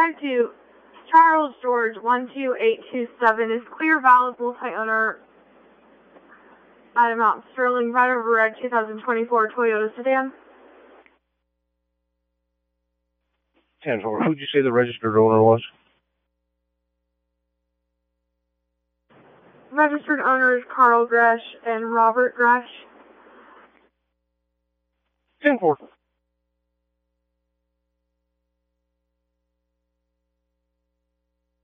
5 to Charles George 12827 is clear, valid, multi-owner, item out Sterling, red over red 2024 Toyota sedan. 10-4. Who'd you say the registered owner was? Registered owners Carl Gresh and Robert Gresh. 10-4.